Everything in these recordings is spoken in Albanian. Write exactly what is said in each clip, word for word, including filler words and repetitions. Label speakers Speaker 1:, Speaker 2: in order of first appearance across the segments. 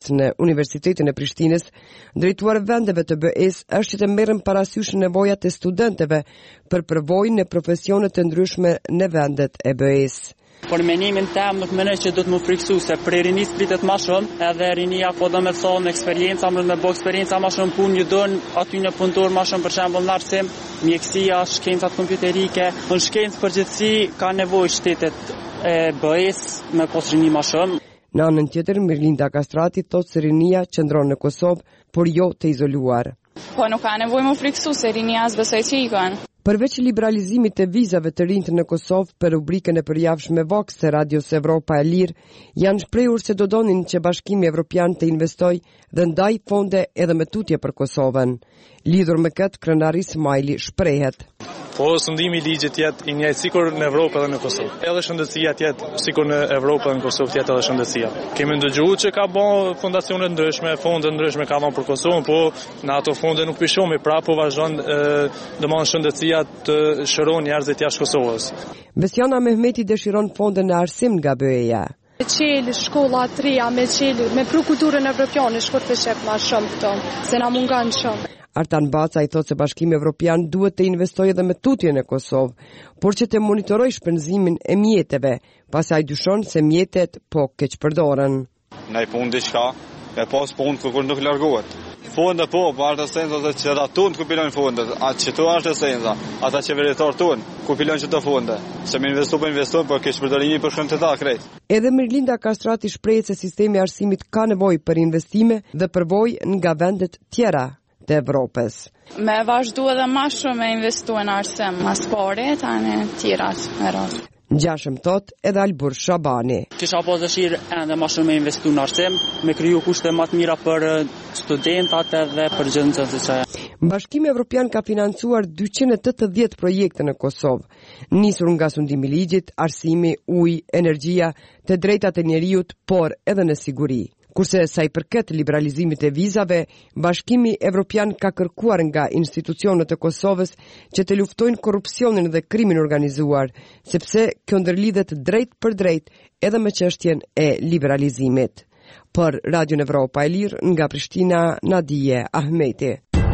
Speaker 1: në Universitetin e Prishtinës, drejtuar vendeve të B E-s është që të merren parasysh nevojat e studentëve për përvojën në profesione të ndryshme në vendet e B E-s.
Speaker 2: Por menimin tem nuk mendoj që do të më friksu se për rinis pritet më shumë, edhe rinia po do me thonë eksperjenca, më me bë eksperjenca më shumë punë, ju don aty në punëtor më shumë për shembull në arsim, mjekësia, shkencat kompjuterike, në shkencë përgjithësi ka nevojë shtetet e B E-s me pas rini më shumë.
Speaker 1: Në anën tjetër, Mirlinda Kastrati thotë se rinia qëndron në Kosovë, por jo të izoluar.
Speaker 3: Po nuk ka nevojë më friksu se rinia as besoj që ikën.
Speaker 1: Përveç liberalizimit të vizave të rinjtë në Kosovë për rubrikën e përjavshme Vox të Radios Evropa e Lirë, janë shprehur se do donin që Bashkimi Evropian të investojë dhe ndaj fonde edhe me tutje për Kosovën. Lidhur me këtë, krenari Smajli shprehet.
Speaker 4: Po sundimi i ligjit jetë i njëjtë sikur në Evropë edhe në Kosovë. Edhe shëndetësia jetë sikur në Evropë edhe në Kosovë jetë edhe shëndetësia. Kemi ndëgjuar që ka bën fondacione ndryshme, fonde ndryshme ka dhënë për Kosovën, po në ato fonde nuk pishomi, pra po vazhdon domosdoshmë shëndetësia të shëron njerëzit jashtë Kosovës.
Speaker 1: Besiana Mehmeti dëshiron fonde në arsim nga B E-ja.
Speaker 5: Me qelë shkolla të reja, me qelë, me pru kulturën evropiane, shkurt të shep ma shumë këto, se na mungan shumë.
Speaker 1: Artan Baca i thotë se Bashkimi Evropian duhet të investojë edhe me tutje në Kosovë, por që të monitorojë shpenzimin e mjeteve, pastaj dyshon se mjetet po keq përdoren.
Speaker 6: Ne punë diçka, e pas punë kur nuk largohet. Fonde po, po artë senza se që da tunë ku pilon fondet, atë që tu artë senza, ata që veritar tunë, ku pilon që të fonde. Se me investu për investu, për keq përdorimi për shumë të ta krejt.
Speaker 1: Edhe Mirlinda Kastrati shprehet se sistemi i arsimit ka nevojë për investime dhe përvojë nga vendet tjera të Evropës.
Speaker 3: Me vazhdu edhe më shumë me investu në arsim, mas pare, tani tjerat me rast.
Speaker 1: Gjashëm tot edhe Albur Shabani.
Speaker 2: Kisha pas dëshirë ende më shumë me investu në arsim, me kriju kushte më të mira për studentat edhe për gjë të tjera.
Speaker 1: Bashkimi Evropian ka financuar dyqind e tetëdhjetë projekte në Kosovë, nisur nga sundimi i ligjit, arsimi, ujë, energjia, të drejtat e njerëzit, por edhe në siguri. Kurse sa i përket liberalizimit e vizave, Bashkimi Evropian ka kërkuar nga institucionet e Kosovës që të luftojnë korrupsionin dhe krimin organizuar, sepse kjo ndërlidhet drejt për drejt edhe me çështjen e liberalizimit. Për Radion Evropa e Lirë, nga Prishtina, Nadije Ahmeti.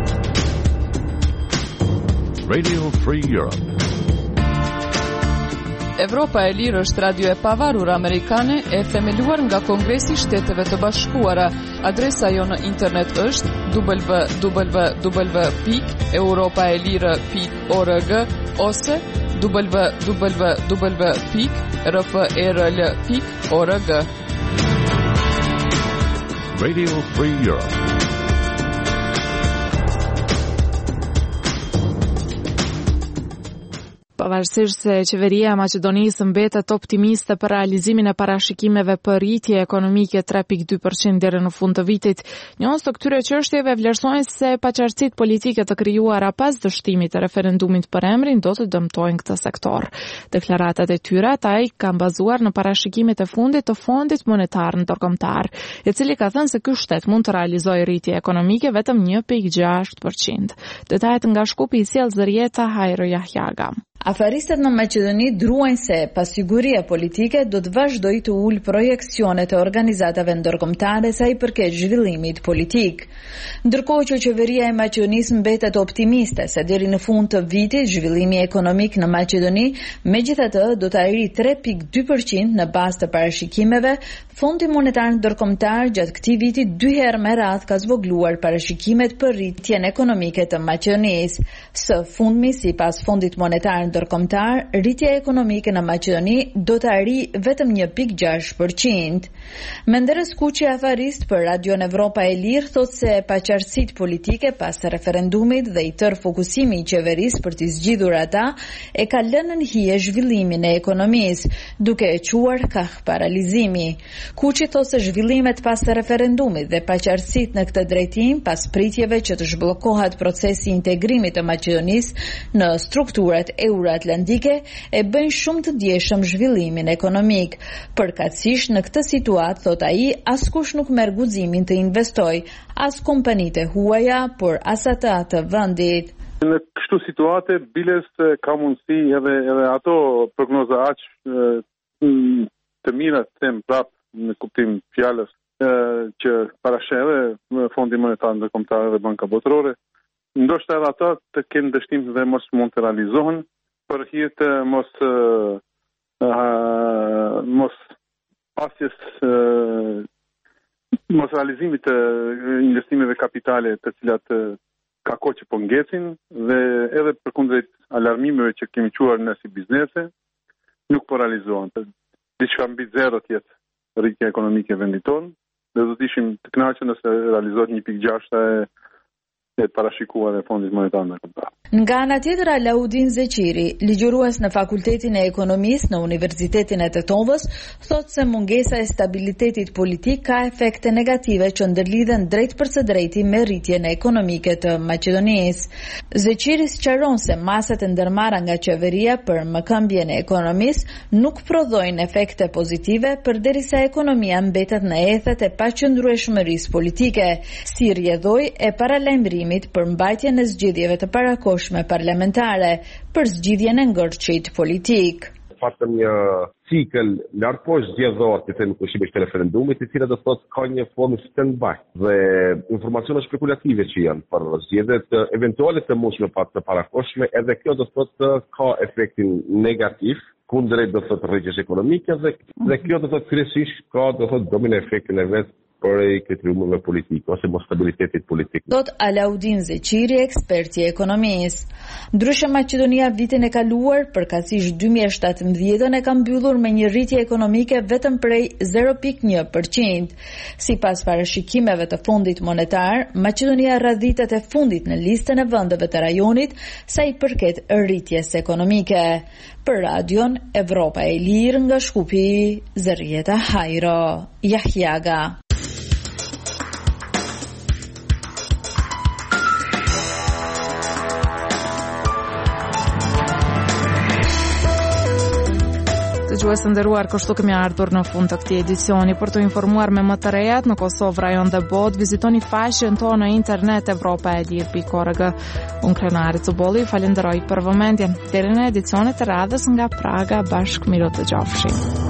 Speaker 7: Radio Free Europe.
Speaker 8: Evropa e Lirë është radio e pavarur amerikane e themeluar nga Kongresi i Shteteve të Bashkuara. Adresa jo në internet është w w w pikë europaelire pikë org ose w w w pikë r f e r l pikë org.
Speaker 7: Radio Free Europe.
Speaker 9: Pavarësisht se qeveria e Maqedonisë mbetet optimiste për realizimin e parashikimeve për rritje ekonomike tre pikë dy përqind deri në fund të vitit, njohës të këtyre çështjeve vlerësojnë se paqartësitë politike të krijuara pas dështimit të referendumit për emrin do të dëmtojnë këtë sektor. Deklaratat e tyre taj kanë bazuar në parashikimet e fundit të Fondit Monetar Ndërkombëtar, i cili ka thënë se ky shtet mund të realizojë rritje ekonomike vetëm një pikë gjashtë përqind. Detajet nga Shkupi i sjell Zërieta Hajro Jahjaga.
Speaker 10: Afaristët në Maqedoni druajnë se pasiguria politike do të vazhdojë të ulë projekcionet e organizatave ndërkombëtare sa i përket zhvillimit politik. Ndërkohë që qeveria e Maqedonisë mbetet optimiste se deri në fund të vitit zhvillimi ekonomik në Maqedoni megjithatë do të arrijë tre pikë dy përqind në bazë të parashikimeve, Fondi Monetar Ndërkombëtar gjatë këtij viti dy herë me radhë ka zvogluar parashikimet për rritjen ekonomike të Maqedonisë. Së fundmi, sipas Fondit Monetar Ndërkombëtar, rritja ekonomike në Maqedoni do të arrijë vetëm një pikë gjashtë përqind. Menderes Kuqi, afarist për Radion Evropa e Lirë, thotë se paqartësitë politike pas referendumit dhe i tërë fokusimi i qeverisë për të zgjidhur ata e ka lënë në hije zhvillimin e ekonomisë, duke e quar kah paralizimi. Kuqi thotë se zhvillimet pas referendumit dhe paqartësitë në këtë drejtim pas pritjeve që të zhbllokohet procesi i integrimit të Maqedonisë në strukturat euroatlantike e bëjnë shumë të ndjeshëm zhvillimin ekonomik. Përkatësisht në këtë situatë, thot ai, askush nuk merr guximin të investojë, as kompanitë e huaja, por as ata të vendit.
Speaker 11: Në kështu situate, biles ka mundësi edhe, edhe ato prognoza aq të mira të them prap në kuptim fjalës që parasheve Fondi Monetar Ndërkombëtar dhe Banka Botërore, ndoshta edhe ata të kenë dështim dhe mos mund të realizohen për hir të mos uh, uh, mos pasjes uh, mos realizimit të investimeve kapitale të cilat uh, ka kohë që po ngecin dhe edhe përkundrejt alarmimeve që kemi quar në si biznese nuk po realizohen. Diçka mbi zero të jetë rritja ekonomike e vendit tonë dhe do të ishim të kënaqur nëse realizohet një pikë gjashtë e e parashikuar e Fondit Monetar Ndërkombëtar.
Speaker 10: Nga ana tjetër, Alaudin Zeqiri, ligjërues në Fakultetin e Ekonomisë në Universitetin e Tetovës, thotë se mungesa e stabilitetit politik ka efekte negative që ndërlidhen drejt për së drejti me rritjen ekonomike të Maqedonisë. Zeqiri sqaron se masat e ndërmarra nga qeveria për mëkëmbjen e ekonomisë nuk prodhojnë efekte pozitive përderisa ekonomia mbetet në ethet e paqëndrueshmërisë politike, si rrjedhoi e paralajmërimit për mbajtjen e zgjedhjeve të parakohshme parlamentare për zgjidhjen e ngërçit politik.
Speaker 12: Fatëm një cikël larg poshtë zgjedhor të thënë kushimesh të referendumit, i cila do thotë ka një formë stand-by dhe informacione spekulative që janë për zgjedhjet eventuale të mundshme pa të parakohshme, edhe kjo do thotë ka efektin negativ kundrejt do thotë rritjes ekonomike dhe dhe kjo do thotë kryesisht ka do thotë domino efektin e vet për e këtërumëve politike ose mos stabilitetit politik.
Speaker 10: Thot Alaudin Zeqiri, eksperti i ekonomisë. Ndryshe Maqedonia vitin e kaluar, përkatësisht dy mijë e shtatëmbëdhjetë, e ka mbyllur me një rritje ekonomike vetëm prej zero pikë një përqind. Sipas parashikimeve të Fondit Monetar, Maqedonia radhitet e fundit në listën e vendeve të rajonit sa i përket rritjes ekonomike. Për radion Evropa e Lirë nga Shkupi, Zërjeta Hajro, Jahjaga.
Speaker 9: Dëgjues të nderuar, kështu kemi ardhur në fund të këtij edicioni. Për të informuar me më të rejat në Kosovë, rajon dhe botë, vizitoni faqen tonë në internet evropa e lirë pikë org. Unë Krenari Cubolli, falenderoj për vëmendjen. Deri në edicionet e radhës nga Praga, bashkë miru të gjofshi.